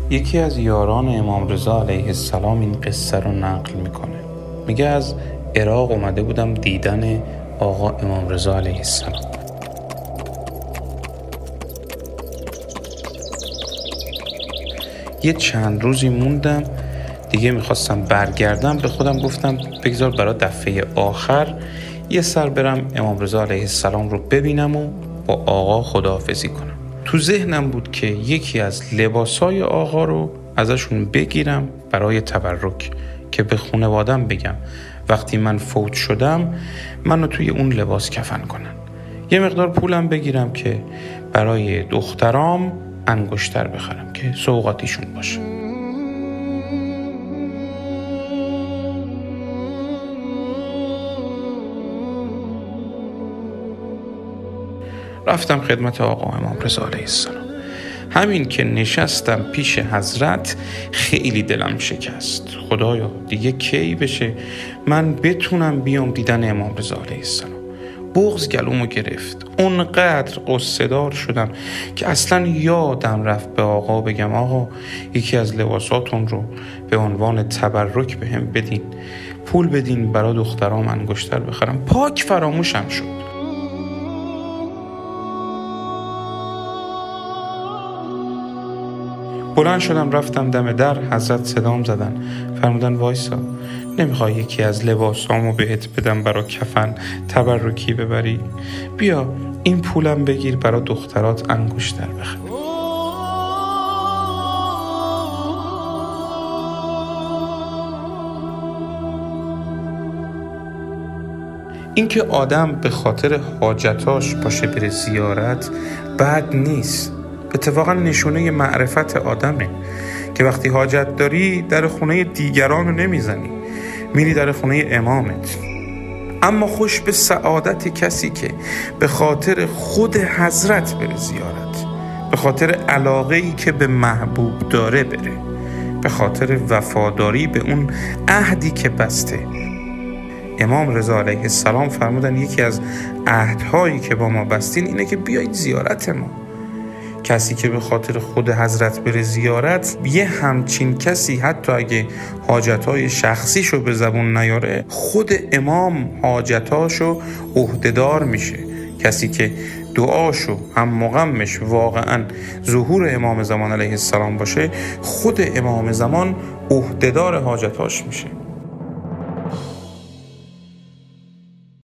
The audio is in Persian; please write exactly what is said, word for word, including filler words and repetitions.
یکی از یاران امام رضا علیه السلام این قصه رو نقل میکنه. میگه از عراق اومده بودم دیدن آقا امام رضا علیه السلام. یه چند روزی موندم دیگه، میخواستم برگردم. به خودم گفتم بگذار برای دفعه آخر یه سر برم امام رضا علیه السلام رو ببینم و با آقا خداحافظی کنم. تو ذهنم بود که یکی از لباسای آقا رو ازشون بگیرم برای تبرک، که به خانواده‌ام بگم وقتی من فوت شدم منو توی اون لباس کفن کنن. یه مقدار پولم بگیرم که برای دخترام انگشتر بخرم که سوغاتیشون باشه. رفتم خدمت آقا امام رضا علیه السلام. همین که نشستم پیش حضرت خیلی دلم شکست. خدایا دیگه کی بشه من بتونم بیام دیدن امام رضا علیه السلام. بغض گلومو گرفت. اونقدر قصه دار شدم که اصلا یادم رفت به آقا بگم آقا یکی از لباساتون رو به عنوان تبرک بهم بدین، پول بدین برای دخترام انگشتر بخرم. پاک فراموشم شد. بلند شدم رفتم دم در. حضرت صدام زدن، فرمودن وایسا، نمیخوای یکی از لباسامو بهت بدم برا کفن تبرکی ببری؟ بیا این پولم بگیر برا دخترات انگشتر بخر. این که آدم به خاطر حاجتاش باشه بره زیارت بد نیست. اتفاقا نشونه معرفت آدمه که وقتی حاجت داری در خونه دیگران رو نمیزنی، میری در خونه امامت. اما خوش به سعادت کسی که به خاطر خود حضرت بره زیارت، به خاطر علاقه‌ای که به محبوب داره بره، به خاطر وفاداری به اون عهدی که بسته. امام رضا علیه السلام فرمودن یکی از عهدهایی که با ما بستین اینه که بیایید زیارت ما. کسی که به خاطر خود حضرت بره زیارت، یه همچین کسی حتی اگه حاجتهای شخصیشو به زبون نیاره، خود امام حاجتاشو عهدهدار میشه. کسی که دعاشو هم مقامش واقعا ظهور امام زمان علیه السلام باشه، خود امام زمان عهدهدار حاجتاش میشه.